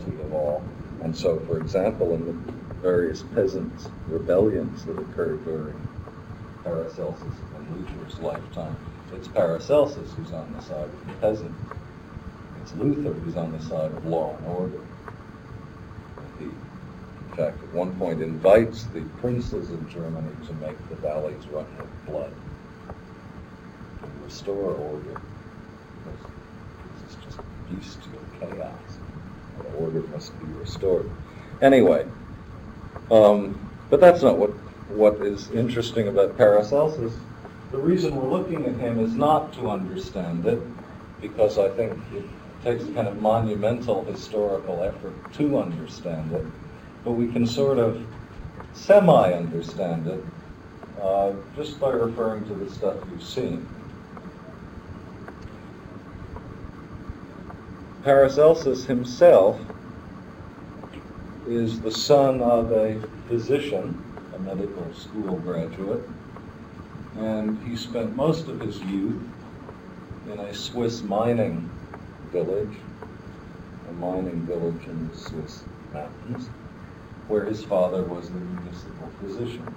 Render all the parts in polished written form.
equality of all. And so, for example, in the various peasants' rebellions that occurred during Paracelsus and Luther's lifetime, it's Paracelsus who's on the side of the peasant. It's Luther who's on the side of law and order. He, in fact, at one point invites the princes of Germany to make the valleys run with blood and restore order. This is just bestial chaos. The order must be restored. Anyway, but that's not what is interesting about Paracelsus. The reason we're looking at him is not to understand it, because I think it takes a kind of monumental historical effort to understand it, but we can sort of semi-understand it just by referring to the stuff you've seen. Paracelsus himself is the son of a physician, a medical school graduate, and he spent most of his youth in a Swiss mining village, a mining village in the Swiss mountains, where his father was the municipal physician.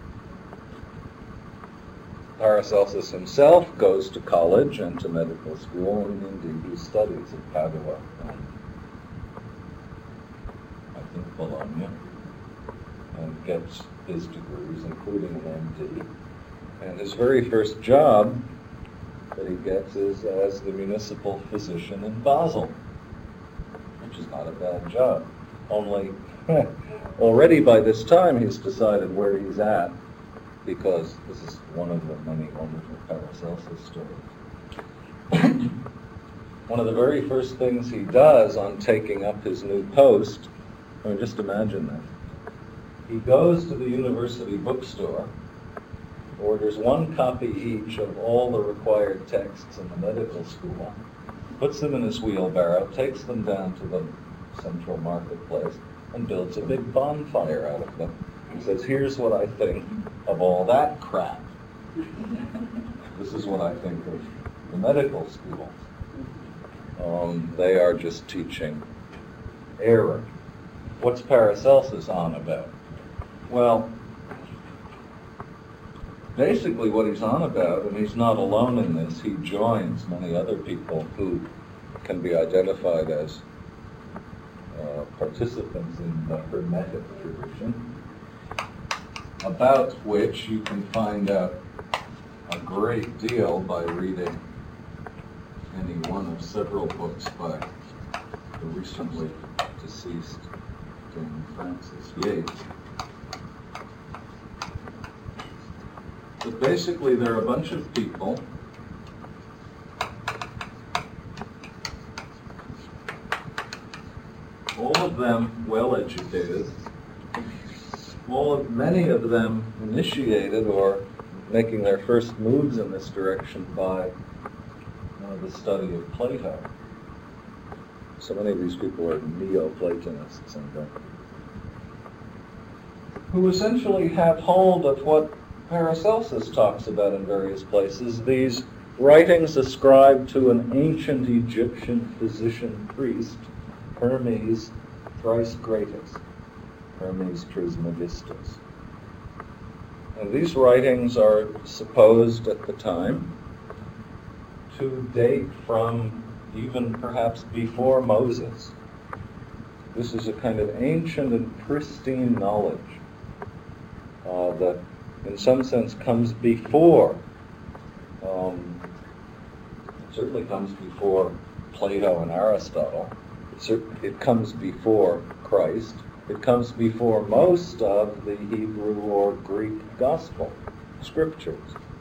Paracelsus himself goes to college and to medical school, and indeed he studies at Padua and I think Bologna, and gets his degrees, including an MD. And his very first job that he gets is as the municipal physician in Basel, which is not a bad job. Only, already by this time he's decided where he's at, because this is one of the many wonderful Paracelsus stories. One of the very first things he does on taking up his new post, I mean, just imagine that. He goes to the university bookstore, orders one copy each of all the required texts in the medical school, puts them in his wheelbarrow, takes them down to the central marketplace, and builds a big bonfire out of them. He says, here's what I think of all that crap. This is what I think of the medical school. They are just teaching error. What's Paracelsus on about? Well, basically what he's on about, and he's not alone in this, he joins many other people who can be identified as participants in the Hermetic tradition, about which you can find out a great deal by reading any one of several books by the recently deceased Dame Frances Yates. But basically there are a bunch of people all of them well-educated, many of them initiated or making their first moves in this direction by the study of Plato. So many of these people are Neo-Platonists, who essentially have hold of what Paracelsus talks about in various places, these writings ascribed to an ancient Egyptian physician priest, Hermes Thrice-Greatest, Hermes Trismegistus. And these writings are supposed at the time to date from even perhaps before Moses. This is a kind of ancient and pristine knowledge that in some sense comes before, certainly comes before Plato and Aristotle. It comes before Christ. It comes before most of the Hebrew or Greek gospel scriptures.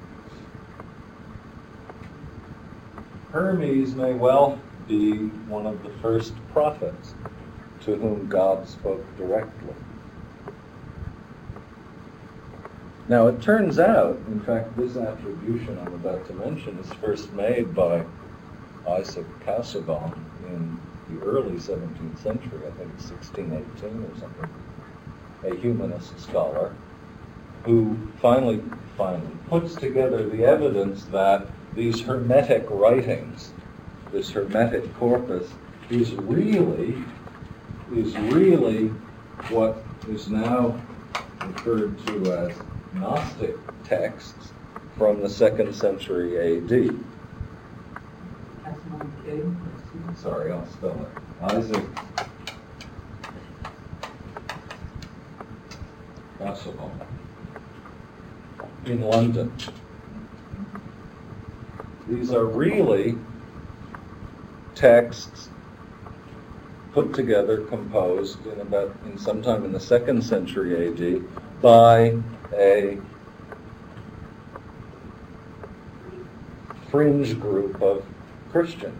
Hermes may well be one of the first prophets to whom God spoke directly. Now it turns out, in fact, this attribution I'm about to mention is first made by Isaac Casaubon in the early 17th century, I think it's 1618 or something, a humanist scholar who finally puts together the evidence that these Hermetic writings, this Hermetic corpus, is really is really what is now referred to as Gnostic texts from the 2nd century A.D. Sorry, I'll spell it. Isaac Casaubon in London. These are really texts put together, composed in sometime in the 2nd century A.D. by a fringe group of Christians.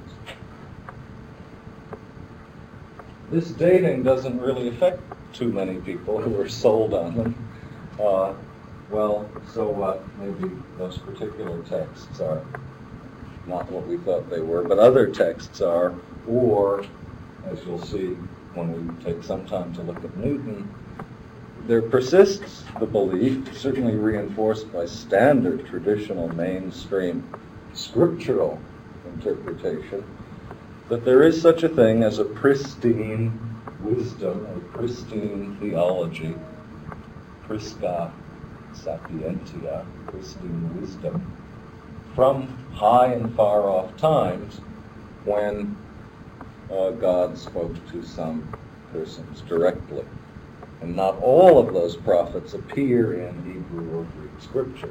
This dating doesn't really affect too many people who are sold on them. Well, so what? Maybe those particular texts are not what we thought they were, but other texts are, or, as you'll see when we take some time to look at Newton, there persists the belief, certainly reinforced by standard traditional mainstream scriptural interpretation, that there is such a thing as a pristine wisdom, a pristine theology, prisca sapientia, pristine wisdom, from high and far off times when God spoke to some persons directly. And not all of those prophets appear in Hebrew or Greek scripture.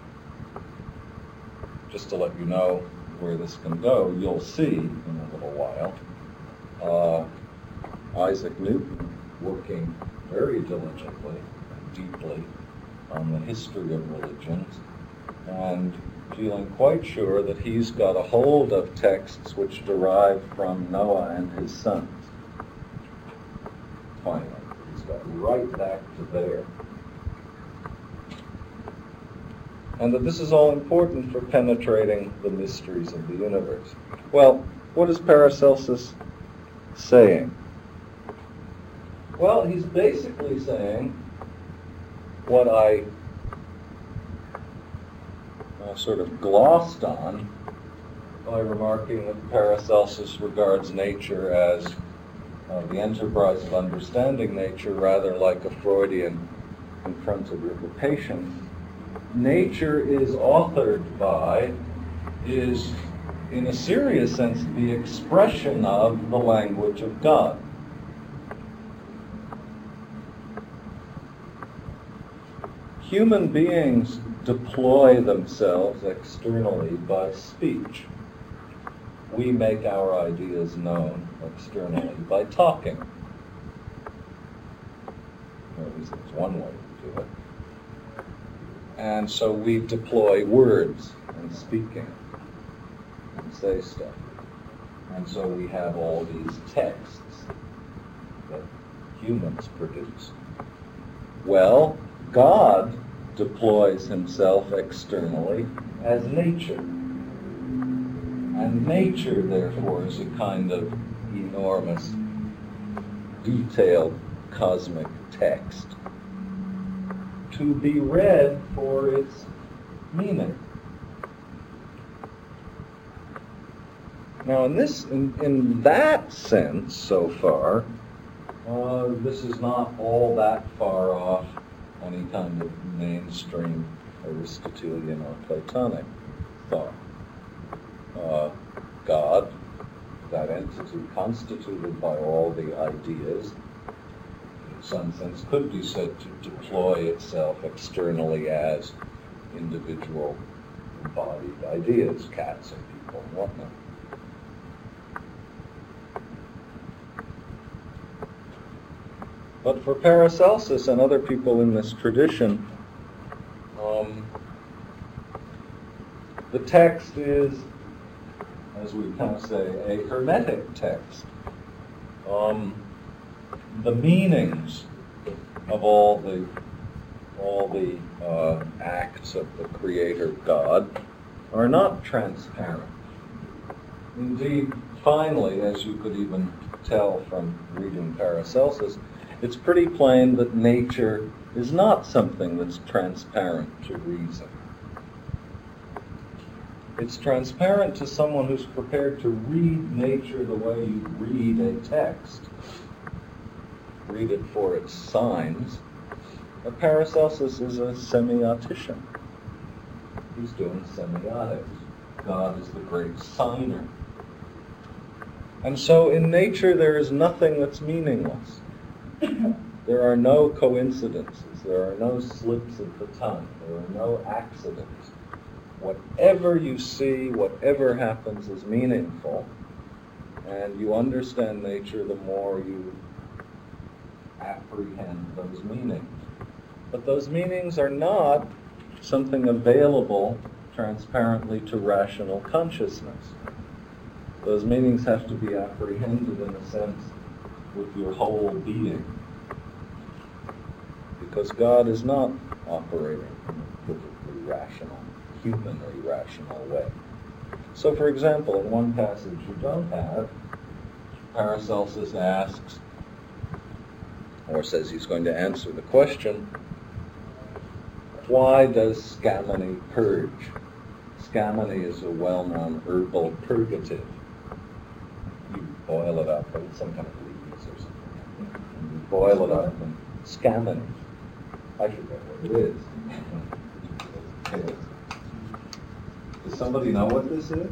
Just to let you know where this can go, you'll see in a little while Isaac Newton working very diligently and deeply on the history of religions, and feeling quite sure that he's got a hold of texts which derive from Noah and his sons. Finally, he's got right back to there. And that this is all important for penetrating the mysteries of the universe. Well, what is Paracelsus saying? Well, he's basically saying what I sort of glossed on by remarking that Paracelsus regards nature as the enterprise of understanding nature rather like a Freudian confronted with a patient. Nature is authored by, is in a serious sense the expression of the language of God. Human beings deploy themselves externally by speech. We make our ideas known externally by talking. Or at least that's one way to do it. And so we deploy words and speaking and say stuff. And so we have all these texts that humans produce. Well, God deploys himself externally as nature. And nature, therefore, is a kind of enormous, detailed, cosmic text to be read for its meaning. Now, in that sense, so far, this is not all that far off any kind of mainstream Aristotelian or Platonic thought. God, that entity constituted by all the ideas, in some sense could be said to deploy itself externally as individual embodied ideas, cats and people and whatnot. But for Paracelsus and other people in this tradition, the text is, as we kind of say, a hermetic text. The meanings of all the acts of the Creator God are not transparent. Indeed, finally, as you could even tell from reading Paracelsus, it's pretty plain that nature is not something that's transparent to reason. It's transparent to someone who's prepared to read nature the way you read a text. read it for its signs, Paracelsus is a semiotician. He's doing semiotics. God is the great signer. And so in nature there is nothing that's meaningless. There are no coincidences. There are no slips of the tongue. There are no accidents. Whatever you see, whatever happens is meaningful. And you understand nature the more you apprehend those meanings. But those meanings are not something available transparently to rational consciousness. Those meanings have to be apprehended in a sense with your whole being. Because God is not operating in a perfectly rational, human or irrational way. So for example, in one passage you don't have, Paracelsus asks, or says he's going to answer the question, why does scammony purge? Scammony is a well-known herbal purgative. You boil it up, but it's some kind of leaves or something. And you boil it up and scammony. I forget what it is. Does somebody know what this is?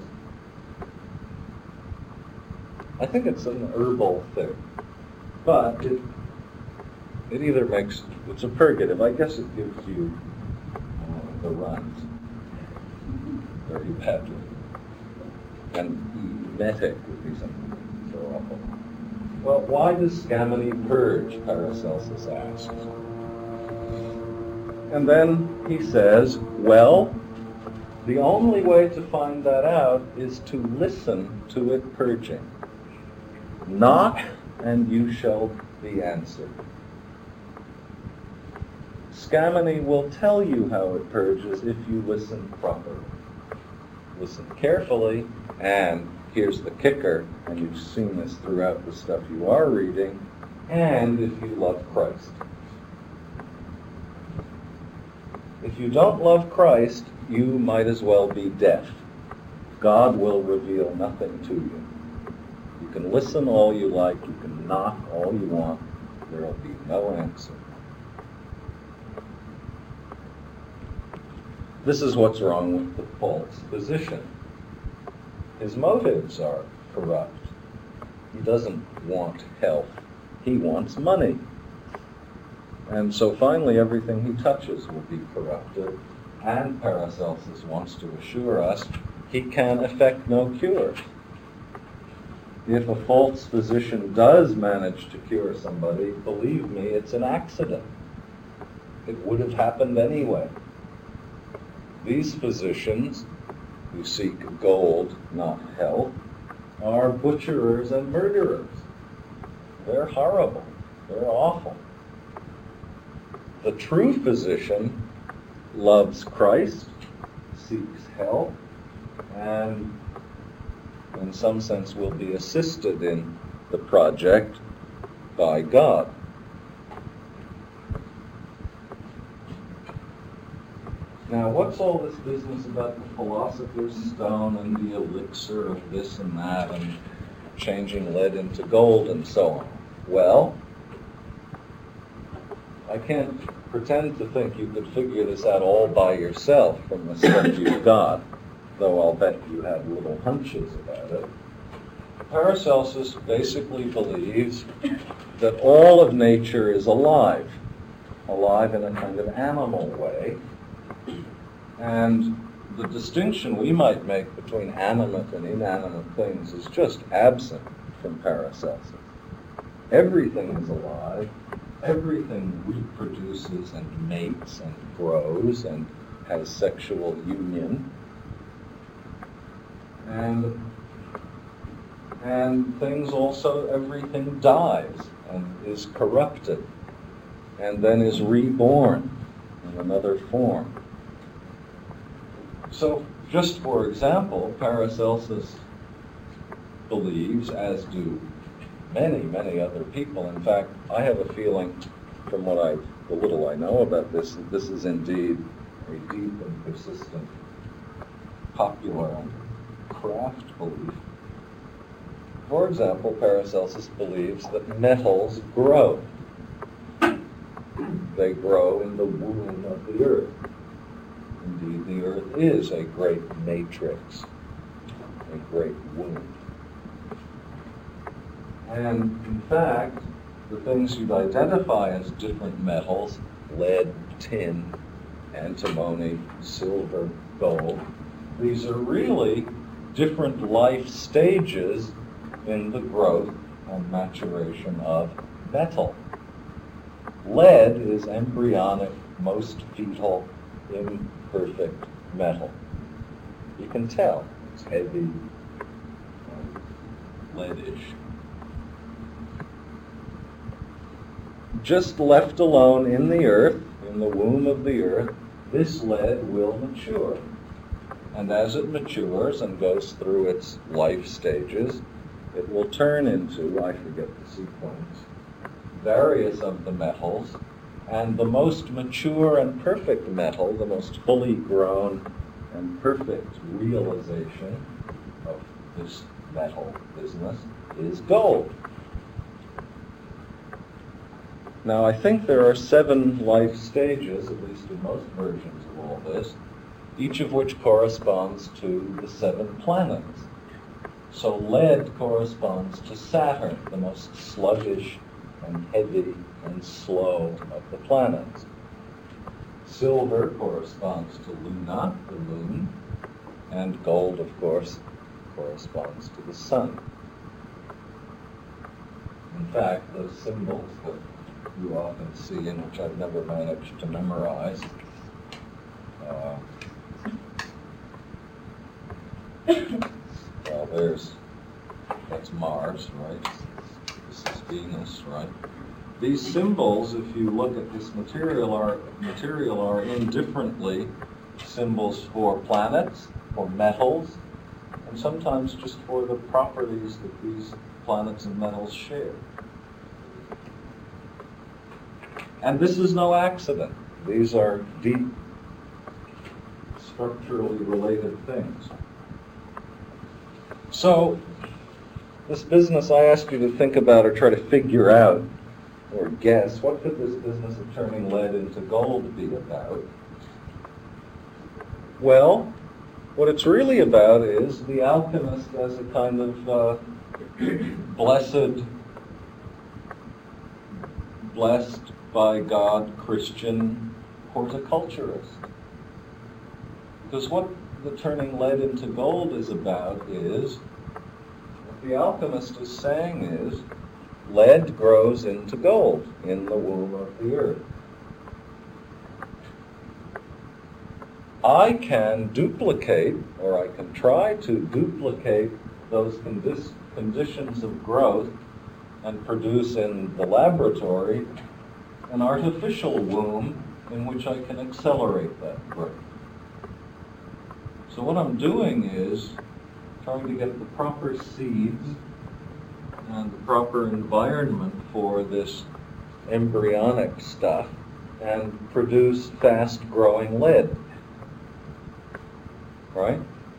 I think it's an herbal thing. But it either makes, it's a purgative. I guess it gives you the runs very badly. And emetic would be something so awful. Well, why does scammony purge, Paracelsus asks. And then he says, well, the only way to find that out is to listen to it purging. Knock, and you shall be answered. Scammony will tell you how it purges if you listen properly. Listen carefully, and here's the kicker, and you've seen this throughout the stuff you are reading, and if you love Christ. If you don't love Christ, you might as well be deaf. God will reveal nothing to you. You can listen all you like, you can knock all you want, there will be no answer. This is what's wrong with the false physician. His motives are corrupt. He doesn't want health. He wants money. And so finally everything he touches will be corrupted. And Paracelsus wants to assure us he can effect no cure. If a false physician does manage to cure somebody, believe me, it's an accident. It would have happened anyway. These physicians, who seek gold, not health, are butcherers and murderers. They're horrible. They're awful. The true physician loves Christ, seeks health, and in some sense will be assisted in the project by God. Now, what's all this business about the philosopher's stone and the elixir of this and that and changing lead into gold and so on? Well, I can't pretend to think you could figure this out all by yourself from the stuff you've got, though I'll bet you have little hunches about it. Paracelsus basically believes that all of nature is alive in a kind of animal way. And the distinction we might make between animate and inanimate things is just absent from Paracelsus. Everything is alive. Everything reproduces and mates and grows and has sexual union. And things also, everything dies and is corrupted and then is reborn in another form. So, just for example, Paracelsus believes, as do many, many other people. In fact, I have a feeling, from the little I know about this, that this is indeed a deep and persistent popular and craft belief. For example, Paracelsus believes that metals grow. they grow in the womb of the earth. Indeed, the earth is a great matrix, a great womb. And in fact, the things you'd identify as different metals, lead, tin, antimony, silver, gold, these are really different life stages in the growth and maturation of metal. Lead is embryonic, most fetal, imperfect metal. You can tell it's heavy, leadish. Just left alone in the earth, in the womb of the earth, this lead will mature. And as it matures and goes through its life stages, it will turn into, I forget the sequence, various of the metals, and the most mature and perfect metal, the most fully grown and perfect realization of this metal business is gold. Now, I think there are 7 life stages, at least in most versions of all this, each of which corresponds to the 7 planets. So lead corresponds to Saturn, the most sluggish and heavy and slow of the planets. Silver corresponds to Luna, the moon, and gold, of course, corresponds to the sun. In fact, those symbols that you often see, and which I've never managed to memorize, well, that's Mars, right? This is Venus, right? These symbols, if you look at this material, are indifferently symbols for planets, for metals, and sometimes just for the properties that these planets and metals share. And this is no accident. These are deep, structurally related things. So, this business, I asked you to think about or try to figure out or guess, what could this business of turning lead into gold be about? Well, what it's really about is the alchemist as a kind of blessed by God Christian horticulturist. Because what the turning lead into gold is about is, what the alchemist is saying is, lead grows into gold in the womb of the earth. I can duplicate, or I can try to duplicate those conditions of growth and produce in the laboratory an artificial womb in which I can accelerate that growth. So what I'm doing is trying to get the proper seeds and the proper environment for this embryonic stuff and produce fast-growing lead. Right?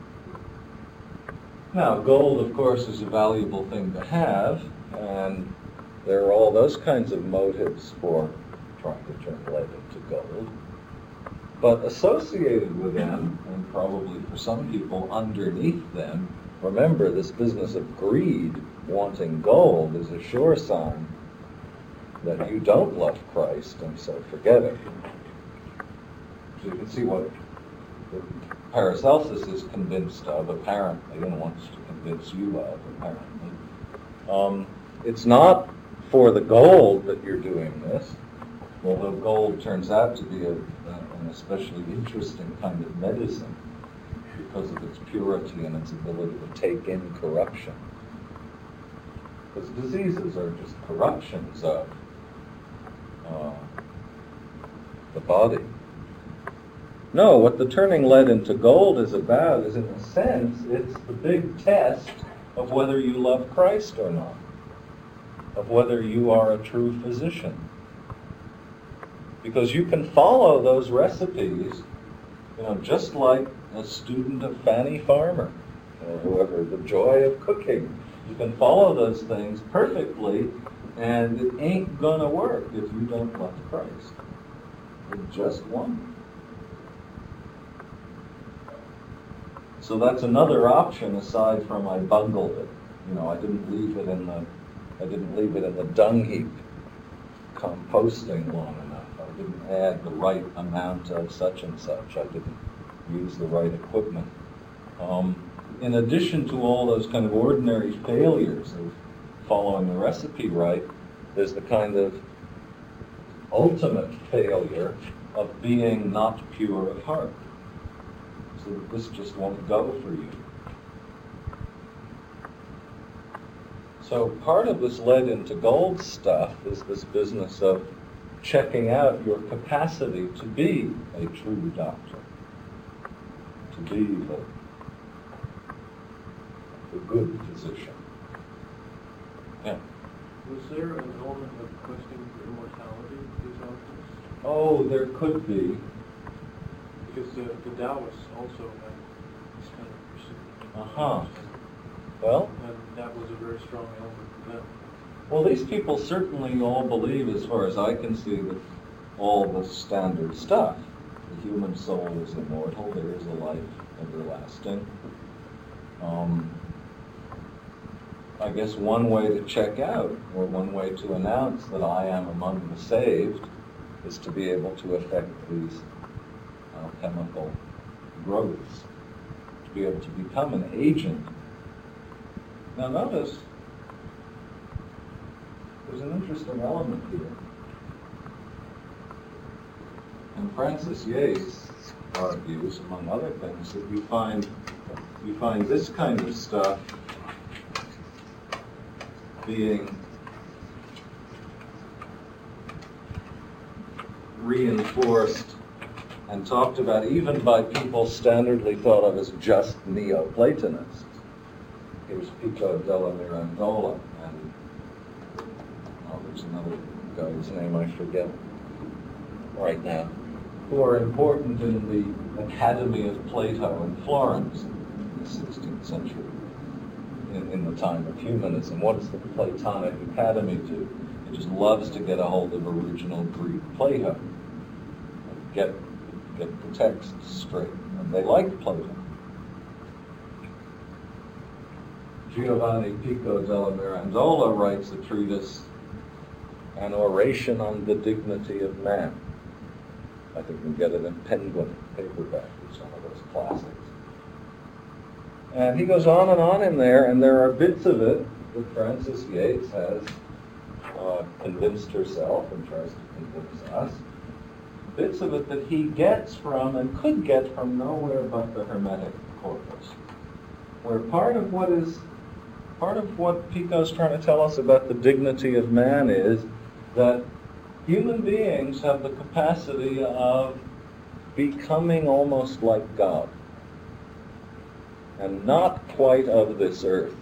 Now, gold, of course, is a valuable thing to have, and there are all those kinds of motives for trying to turn lead into gold. But associated with them, and probably for some people underneath them, remember, this business of greed, wanting gold, is a sure sign that you don't love Christ, and so forget it. So you can see what Paracelsus is convinced of, apparently, and wants to convince you of, apparently. It's not for the gold that you're doing this, although gold turns out to be an especially interesting kind of medicine because of its purity and its ability to take in corruption. Because diseases are just corruptions of the body. No, what the turning lead into gold is about is, in a sense, it's the big test of whether you love Christ or not, of whether you are a true physician. Because you can follow those recipes, just like a student of Fanny Farmer, or whoever, the joy of cooking. You can follow those things perfectly, and it ain't gonna work if you don't love Christ. with just one. So that's another option aside from I bungled it. I didn't leave it in the dung heap composting long enough. I didn't add the right amount of such and such. I didn't use the right equipment. In addition to all those kind of ordinary failures of following the recipe right, there's the kind of ultimate failure of being not pure of heart. So that this just won't go for you. So part of this led into gold stuff is this business of checking out your capacity to be a true doctor, to be the good physician. Yeah. Was there an element of questing for immortality in these alchemists? Oh, there could be. Because the Taoists also had this kind of pursuit. Uh-huh. Well? And that was a very strong element for them. Well, these people certainly all believe, as far as I can see, that all the standard stuff. The human soul is immortal, there is a life everlasting. I guess one way to check out, or one way to announce that I am among the saved, is to be able to affect these alchemical growths, to be able to become an agent. Now notice, there's an interesting element here. And Francis Yates argues, among other things, that you find this kind of stuff being reinforced and talked about even by people standardly thought of as just Neoplatonists. Here's Pico della Mirandola, and there's another guy's name I forget right now, who are important in the Academy of Plato in Florence in the 16th century, in the time of humanism. What does the Platonic Academy do? It just loves to get a hold of original Greek Plato, get the text straight, and they like Plato. Giovanni Pico della Mirandola writes a treatise, An Oration on the Dignity of Man. I think you can get it in Penguin paperback. It's one of those classics. And he goes on in there, and there are bits of it that Francis Yates has convinced herself and tries to convince us. Bits of it that he gets from and could get from nowhere but the Hermetic corpus, where part of what Pico's trying to tell us about the dignity of man is that human beings have the capacity of becoming almost like God, and not quite of this earth.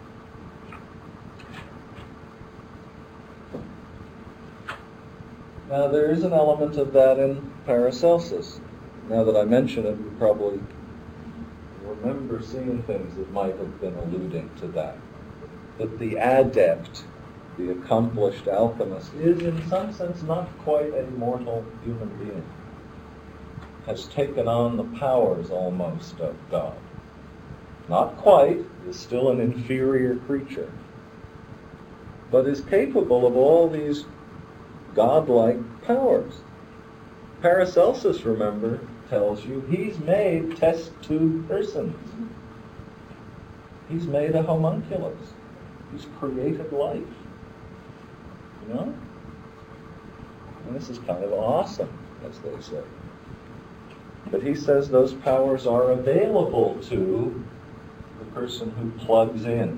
Now, there is an element of that in Paracelsus. Now that I mention it, you probably remember seeing things that might have been alluding to that. That the adept, the accomplished alchemist, is in some sense not quite a mortal human being. Has taken on the powers almost of God. Not quite, is still an inferior creature, but is capable of all these godlike powers. Paracelsus, remember, tells you he's made test tube persons. He's made a homunculus. He's created life. You know? And this is kind of awesome, as they say. But he says those powers are available to the person who plugs in.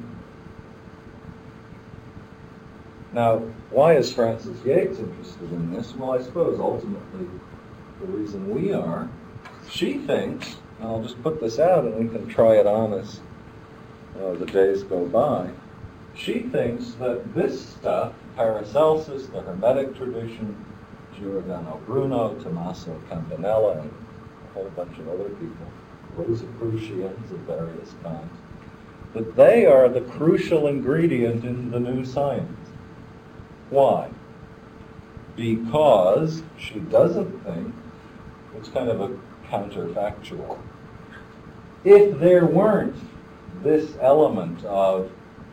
Now, why is Francis Yates interested in this? Well, I suppose ultimately the reason we are, she thinks, and I'll just put this out and we can try it on as the days go by, she thinks that this stuff, Paracelsus, the Hermetic tradition, Giordano Bruno, Tommaso Campanella, and a whole bunch of other people, Rosicrucians of various kinds, that they are the crucial ingredient in the new science. Why? because she doesn't think, it's kind of a counterfactual. If there weren't this element of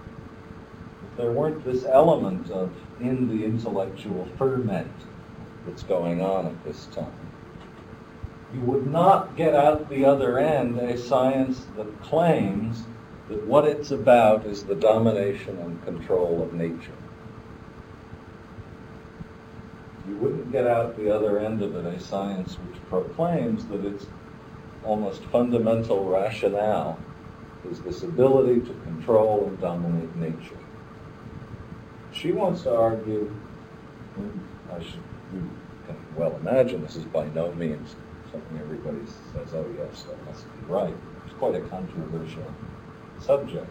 in the intellectual ferment that's going on at this time, you would not get out the other end a science that claims that what it's about is the domination and control of nature. You wouldn't get out the other end of it a science which proclaims that its almost fundamental rationale is this ability to control and dominate nature. She wants to argue, you can well imagine this is by no means something everybody says, oh yes, that must be right. It's quite a controversial subject.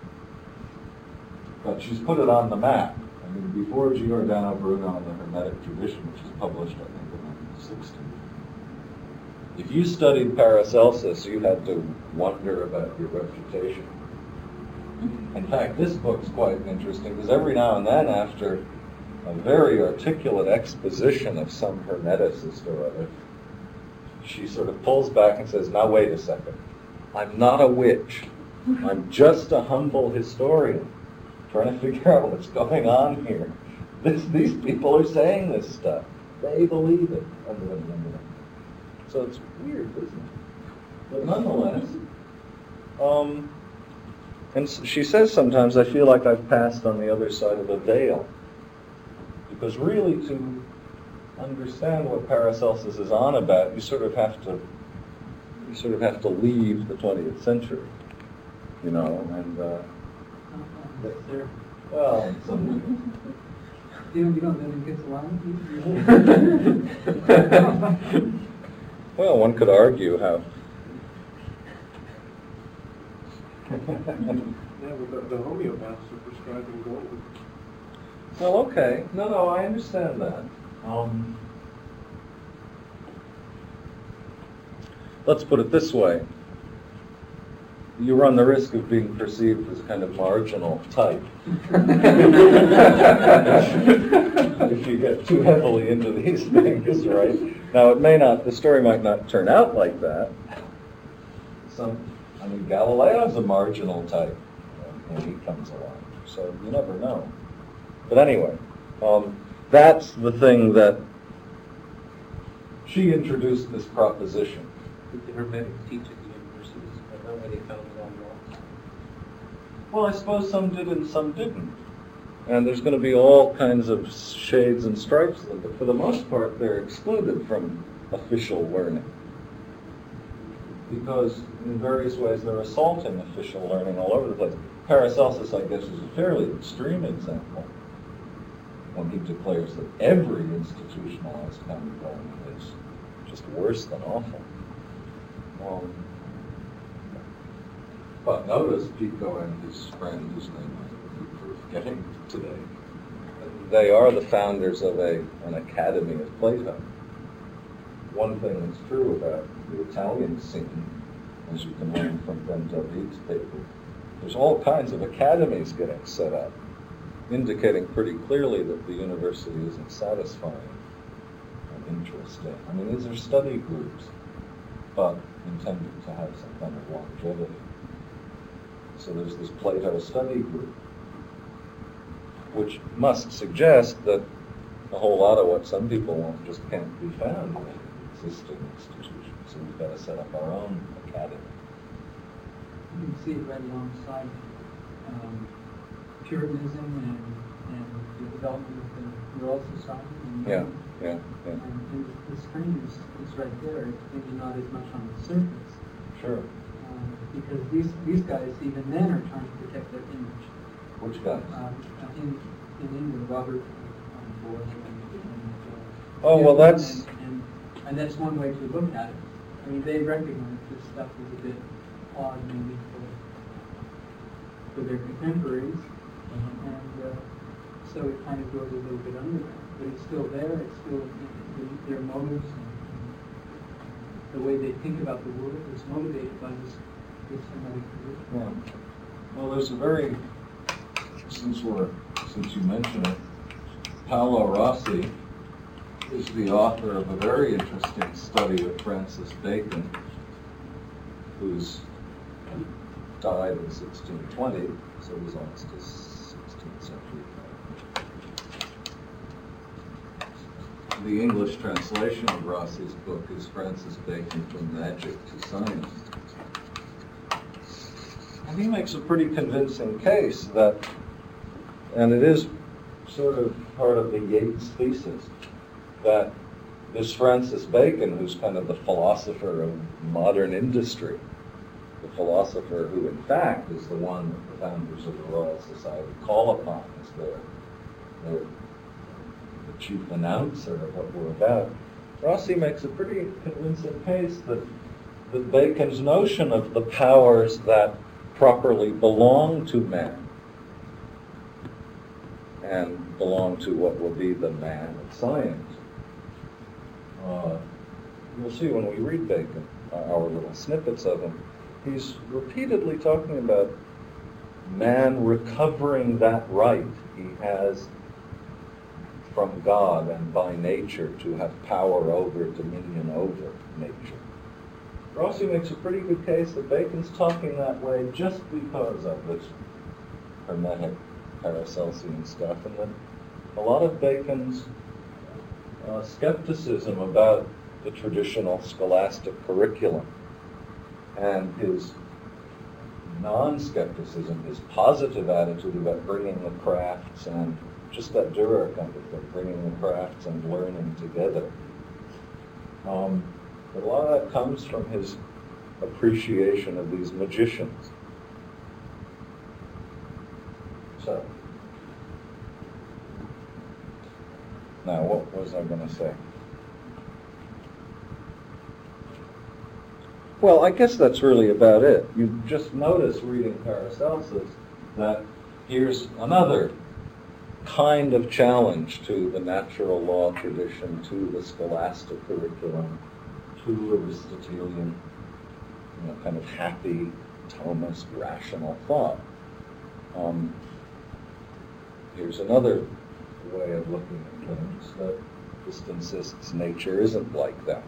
But she's put it on the map. I mean, before Giordano Bruno and the Hermetic tradition, which was published, I think, in 1960, if you studied Paracelsus, you had to wonder about your reputation. In fact, this book's quite interesting, because every now and then, after a very articulate exposition of some hermeticist or other, she sort of pulls back and says, now wait a second, I'm not a witch. I'm just a humble historian trying to figure out what's going on here. These people are saying this stuff. They believe it. So it's weird, isn't it? But nonetheless, and she says sometimes, I feel like I've passed on the other side of a veil. Because really to understand what Paracelsus is on about, you sort of have to leave the 20th century, and well, in some ways. You don't think it's allowed? Well, one could argue how. Yeah, but the homeopaths are prescribing gold. Well, okay. No, I understand that. Let's put it this way. You run the risk of being perceived as a kind of marginal type. If you get too heavily into these things, right? Now, the story might not turn out like that. Galileo's a marginal type when he comes along, so you never know. But anyway, that's the thing that she introduced this proposition. Did the Hermetics teach at the universities? I don't know where they found it on walls. Well, I suppose some did and some didn't. And there's going to be all kinds of shades and stripes of them, but for the most part, they're excluded from official learning. Because in various ways, they're assaulting official learning all over the place. Paracelsus, I guess, is a fairly extreme example when he declares that every institutionalized kind of learning is just worse than awful. But notice Pico and his friend, whose name I keep forgetting today, they are the founders of an academy of Plato. One thing that's true about the Italian scene, as you can learn from Ben David's paper, there's all kinds of academies getting set up, indicating pretty clearly that the university isn't satisfying an interest in. I mean, these are study groups, but intended to have some kind of longevity. So there's this Plato study group, which must suggest that a whole lot of what some people want just can't be found in existing institutions. So we've got to set up our own academy. You can see it right alongside Puritanism and the development of the Royal Society. Yeah. And the strain is right there. It's maybe not as much on the surface. Sure. Because these guys, even then, are trying to protect their image. Which guys? In England, Robert Boyle Oh, well, that's... And that's one way to look at it. I mean, they recognize this stuff is a bit odd maybe for their contemporaries, and so it kind of goes a little bit under that. But it's still there, it's still their motives, and the way they think about the world is motivated by this Semitic tradition. Yeah. Well, there's a very, since you mention it, Paolo Rossi is the author of a very interesting study of Francis Bacon, who's died in 1620, so he was almost a 16th century guy. The English translation of Rossi's book is Francis Bacon from Magic to Science. And he makes a pretty convincing case that, and it is sort of part of the Yeats thesis, that this Francis Bacon, who's kind of the philosopher of modern industry, the philosopher who in fact is the one that the founders of the Royal Society call upon as the chief announcer of what we're about, Rossi makes a pretty convincing case that Bacon's notion of the powers that properly belong to man and belong to what will be the man of science. You'll see when we read Bacon, our little snippets of him, he's repeatedly talking about man recovering that right he has from God and by nature to have power over, dominion over nature. Rossi makes a pretty good case that Bacon's talking that way just because of this Hermetic Paracelsian stuff, and that a lot of Bacon's skepticism about the traditional scholastic curriculum and his non-skepticism, his positive attitude about bringing the crafts and just that Dürer kind of thing, bringing the crafts and learning together. But a lot of that comes from his appreciation of these magicians. So, now what was I going to say? Well, I guess that's really about it. You just notice reading Paracelsus that here's another kind of challenge to the natural law tradition, to the scholastic curriculum, to Aristotelian, kind of happy Thomist rational thought. Here's another way of looking at things that just insists nature isn't like that.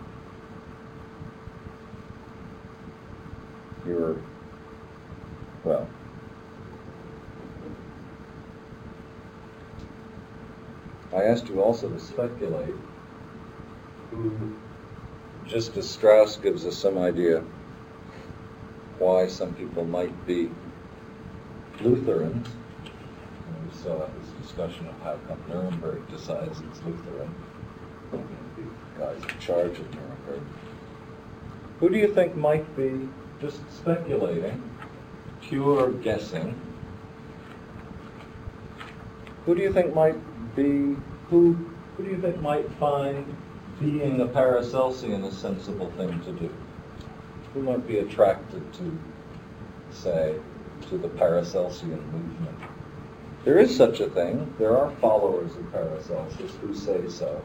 I asked you also to speculate who, just as Strauss gives us some idea why some people might be Lutherans, and we saw this discussion of how come Nuremberg decides it's Lutheran, the guys in charge of Nuremberg. Who do you think might be, just speculating, pure guessing, who do you think might be, who do you think might find being a Paracelsian a sensible thing to do? Who might be attracted to, say, to the Paracelsian movement? There is such a thing. There are followers of Paracelsus who say so.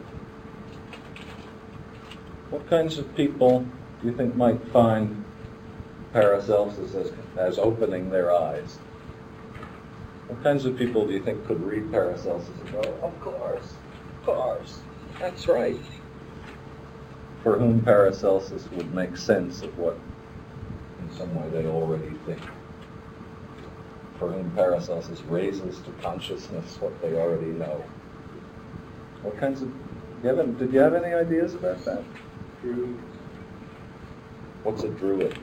What kinds of people do you think might find Paracelsus as opening their eyes? What kinds of people do you think could read Paracelsus and go, of course, that's right? For whom Paracelsus would make sense of what, in some way, they already think. For whom Paracelsus raises to consciousness what they already know. What kinds of, did you have any ideas about that? Druids. What's a druid?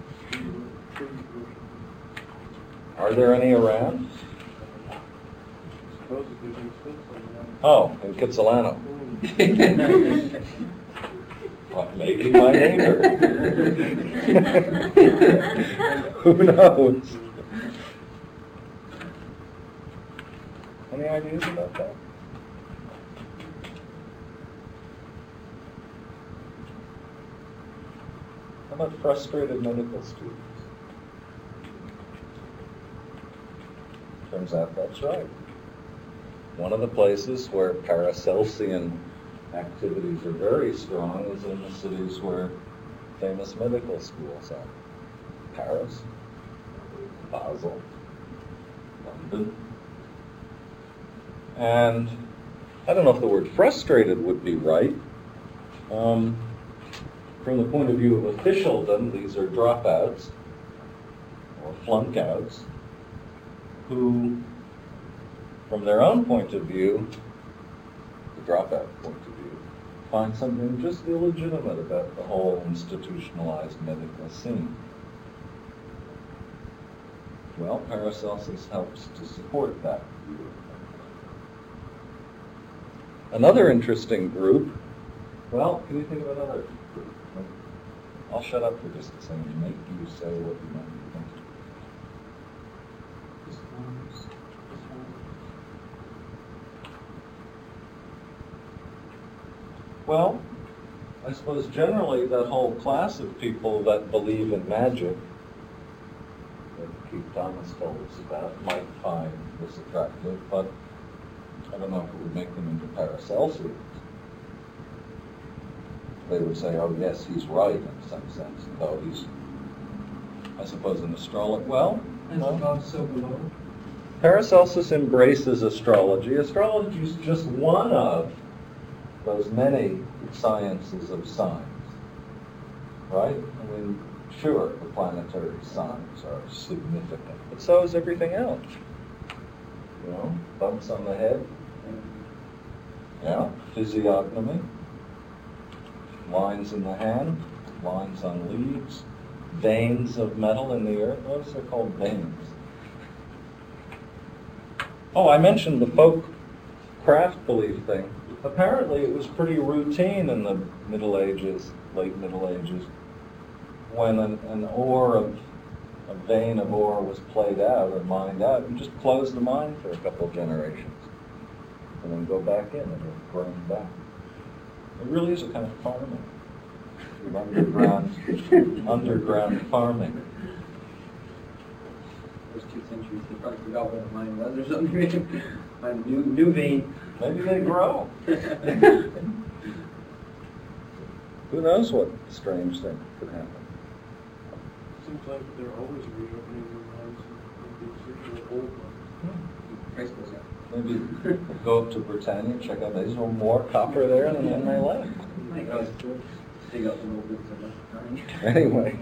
Are there any around? Supposedly they exist somewhere. Oh, in Kitsilano. Well, maybe my neighbor. Who knows? Any ideas about that? How about frustrated medical students? Turns out that's right. One of the places where Paracelsian activities are very strong is in the cities where famous medical schools are. Paris, Basel, London. And I don't know if the word frustrated would be right. From the point of view of officialdom, these are dropouts or flunkouts who, from their own point of view, the dropout point of view, find something just illegitimate about the whole institutionalized medical scene. Well, Paracelsus helps to support that view. Another interesting group, well, can you think of another group? I'll shut up for just a second and make you say what you might be thinking. Well, I suppose generally that whole class of people that believe in magic that Keith Thomas told us about might find this attractive, but I don't know if it would make them into Paracelsians. They would say, oh yes, he's right in some sense, though he's, I suppose, an astrologer. Well, As above, so below. Paracelsus embraces astrology. Astrology is just one of those many sciences of signs, right? I mean, sure, the planetary signs are significant, but so is everything else. You know, bumps on the head, yeah, physiognomy, lines in the hand, lines on leaves, veins of metal in the earth. Notice they're called veins. Oh, I mentioned the folk craft belief thing. Apparently it was pretty routine in the Middle Ages, late Middle Ages, when an ore of, a vein of ore was played out or mined out, you just close the mine for a couple of generations and then go back in and it'll burn back. It really is a kind of farming, underground farming. First 2 centuries, they probably forgot what a mine was or something. Find a new vein. Maybe they grow. Who knows what strange thing could happen. Seems like they're always reopening their mines and the old ones. Price goes up. Maybe go up to Britannia, check out, there's no more copper there, and then they left. Like, I was dig up the little bits of it. Anyway.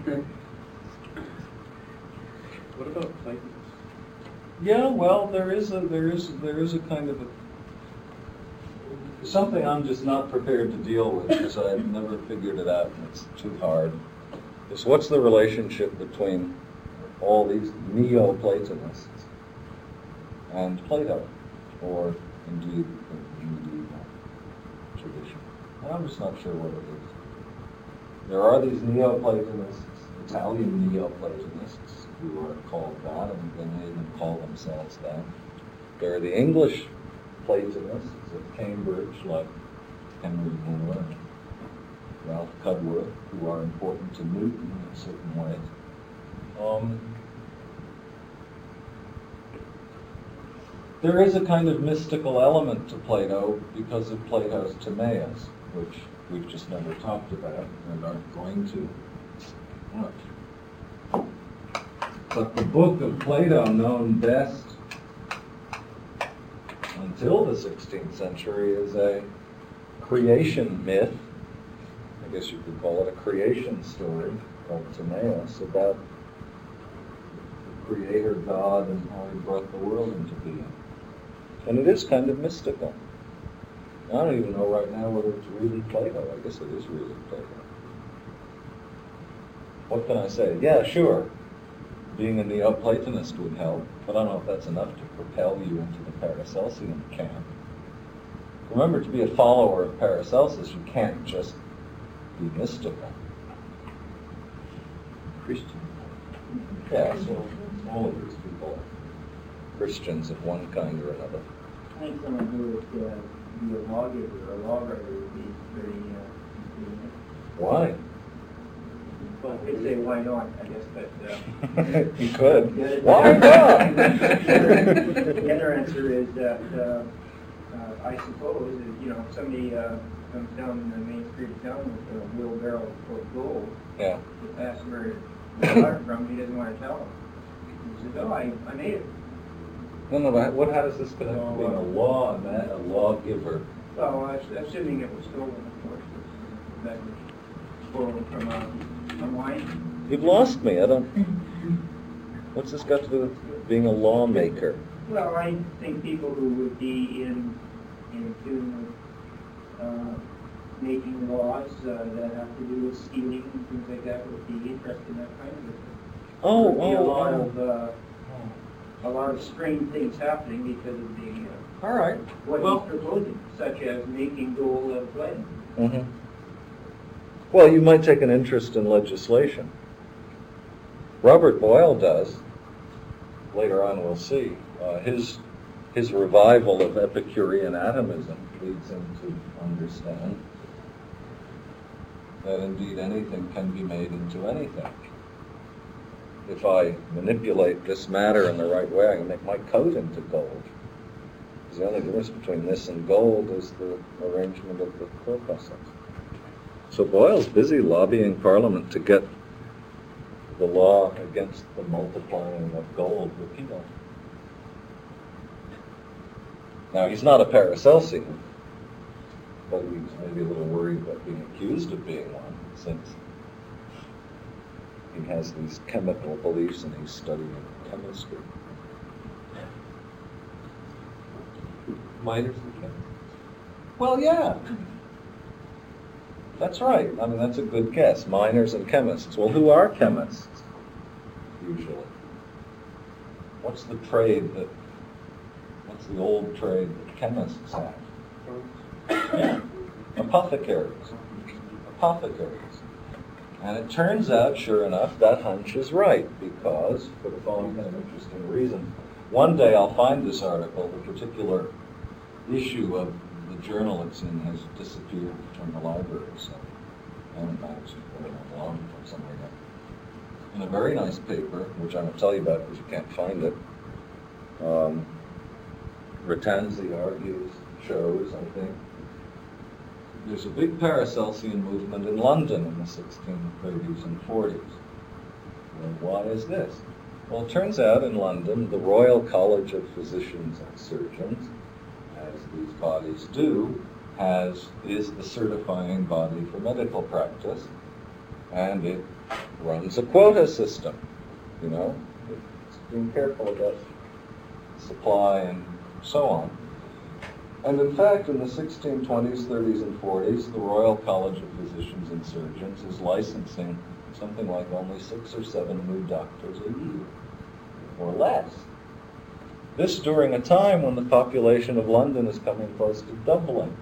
What about Platonists? Yeah, well, there is a kind of something I'm just not prepared to deal with because I've never figured it out and it's too hard. Is what's the relationship between all these Neoplatonists and Plato, or indeed the medieval tradition? I'm just not sure what it is. There are these Neoplatonists, Italian Neoplatonists, who are called that, and they even call themselves that. There are the English Platonists at Cambridge, like Henry Moore and Ralph Cudworth, who are important to Newton in certain ways. There is a kind of mystical element to Plato because of Plato's Timaeus, which we've just never talked about and aren't going to. But the book of Plato, known best until the 16th century, is a creation myth. I guess you could call it a creation story called Timaeus, about the creator God and how he brought the world into being. And it is kind of mystical. I don't even know right now whether it's really Plato. I guess it is really Plato. What can I say? Yeah, sure. Being a Neoplatonist would help, but I don't know if that's enough to propel you into the Paracelsian camp. Remember, to be a follower of Paracelsus, you can't just be mystical. Christian. Yeah, so all of these people are Christians of one kind or another. I think someone who would be a lawgiver or a lawwriter would be very intriguing. Why? Well, I could say why not, I guess, but... You could. Why not? The other answer is that I suppose if, somebody comes down the main street of town with a wheelbarrow full of gold, Yeah. to ask where he got it from, he doesn't want to tell him. He says, oh, I made it. No, but how does this connect to being a lawgiver? Well, assuming it was stolen, of course, that was stolen from a wine. You've lost me. I don't. What's this got to do with being a lawmaker? Well, I think people who would be in tune with making laws that have to do with stealing and things like that would be interested in that kind of thing. Oh, There would be a lot of strange things happening because of the all right. what Well, he's proposing, such as making gold out of lead. mhm. Well, you might take an interest in legislation. Robert Boyle does. Later on, we'll see. His revival of Epicurean atomism leads him to understand that indeed anything can be made into anything. If I manipulate this matter in the right way, I can make my coat into gold. Because the only difference between this and gold is the arrangement of the corpuscles. So Boyle's busy lobbying Parliament to get the law against the multiplying of gold repealed. Now, he's not a Paracelsian, but he's maybe a little worried about being accused of being one, since he has these chemical beliefs and he's studying chemistry. Miners and chemists. Well, yeah. That's right. I mean, that's a good guess. Miners and chemists. Well, who are chemists, usually? What's the old trade that chemists have? Yeah. Apothecaries. And it turns out, sure enough, that hunch is right, because, for the following kind of interesting reason, one day I'll find this article, the particular issue of the journal it's in has disappeared from the library, so I haven't managed to put it along from somewhere yet. In a very nice paper, which I won't tell you about because you can't find it, Ratanzi shows, I think, there's a big Paracelsian movement in London in the 1630s and 40s. Well, why is this? Well, it turns out in London, the Royal College of Physicians and Surgeons, as these bodies do, is the certifying body for medical practice, and it runs a quota system. You know, it's being careful about supply and so on. And in fact, in the 1620s, 30s, and 40s, the Royal College of Physicians and Surgeons is licensing something like only 6 or 7 new doctors a year, or less. This during a time when the population of London is coming close to doubling.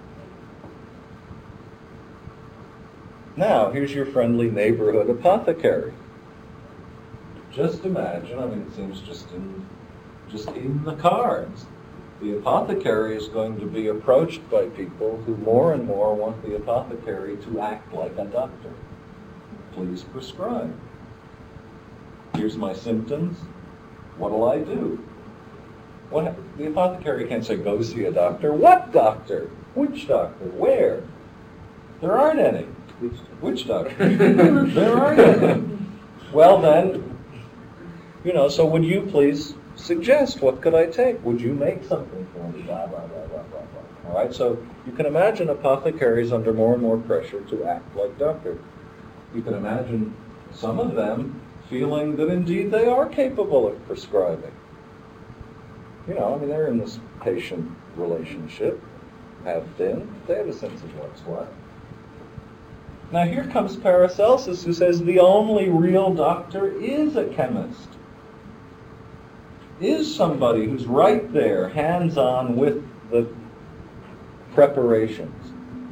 Now, here's your friendly neighborhood apothecary. Just imagine, I mean, it seems just in the cards. The apothecary is going to be approached by people who more and more want the apothecary to act like a doctor. Please prescribe. Here's my symptoms. What'll I do? The apothecary can't say, go see a doctor. What doctor? Which doctor? Where? There aren't any. Which doctor? There aren't any. Well then, so would you please suggest, what could I take? Would you make something for me? Blah, blah, blah, blah, blah, blah. All right, so you can imagine apothecaries under more and more pressure to act like doctors. You can imagine some of them feeling that indeed they are capable of prescribing. They're in this patient relationship, have been, they have a sense of what's what. Now here comes Paracelsus, who says the only real doctor is a chemist. Is somebody who's right there, hands-on with the preparations.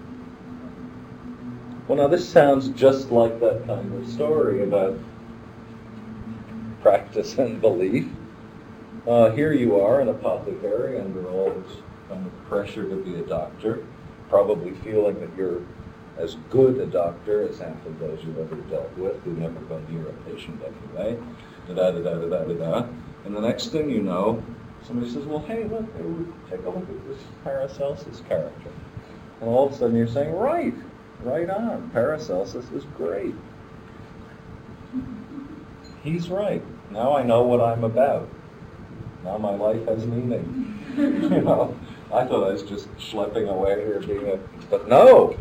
Well, now this sounds just like that kind of story about practice and belief. Here you are, an apothecary, under all this kind of pressure to be a doctor, probably feeling that you're as good a doctor as half of those you've ever dealt with, who've never gone near a patient anyway, da-da-da-da-da-da-da. And the next thing you know, somebody says, well, hey, look, take a look at this Paracelsus character. And all of a sudden you're saying, right on, Paracelsus is great. He's right. Now I know what I'm about. Now my life has meaning. You know, I thought I was just schlepping away here but no!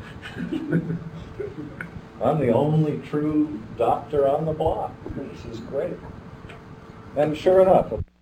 I'm the only true doctor on the block. This is great. And sure enough,